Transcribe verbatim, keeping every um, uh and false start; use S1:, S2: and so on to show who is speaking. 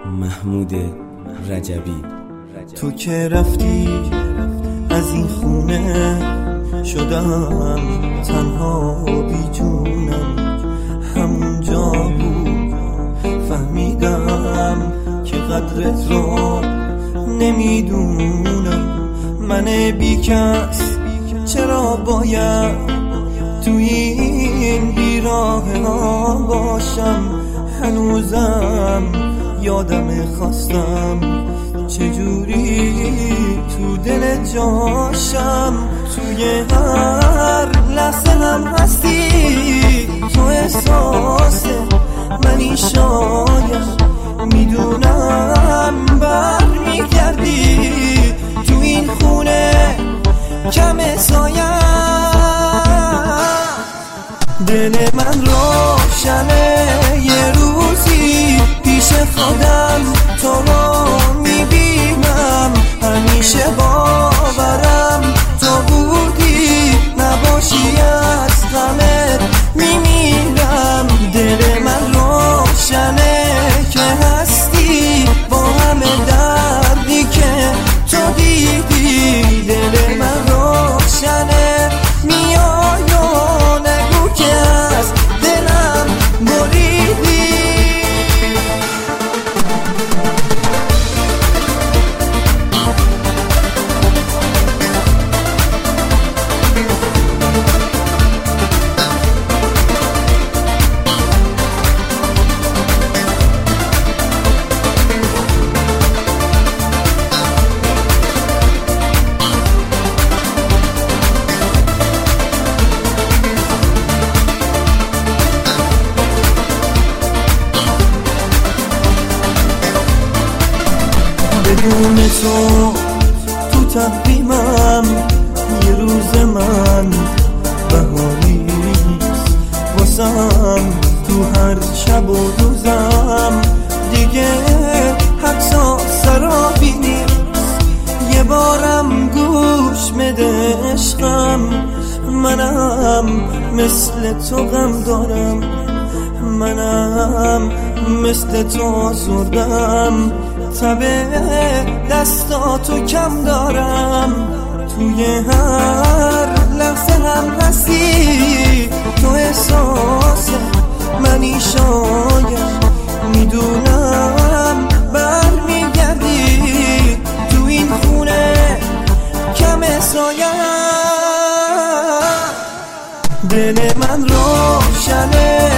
S1: محمود رجبی.
S2: تو که رفتی از این خونه شدم تنها بی جونم، همونجا بود فهمیدم که قدرت رو نمیدونم. من بی کس چرا باید توی این بیراه ها باشم؟ هنوزم یادم خواستم چجوری تو دل جاشم. توی هر لحظه هم هستی تو، احساس منی شاید میدونم بر میگردی تو این خونه کم سایم. دل من روشنه یه روزی پیش خودم تو رو میبینم، همیشه باورم تو بودی، نباشی از غمت میمیرم. دل من روشنه که هستی با همه دردی که تو دیدی. دل من روشنه میای و نگو که از دلم بریدی. بدون تو تو تقویمم یه روز من بهاریست واسم، تو هر شب و روزم دیگه حقصا سرابی نیست. یه بارم گوش مده عشقم، منم مثل تو غم دارم، منم مثل تو آزردم، تبه دستاتو کم دارم. توی هر لحظه هم هستی تو، احساس منی شاید میدونم بر میگردی تو این خونه کم سایم. دل من روشنه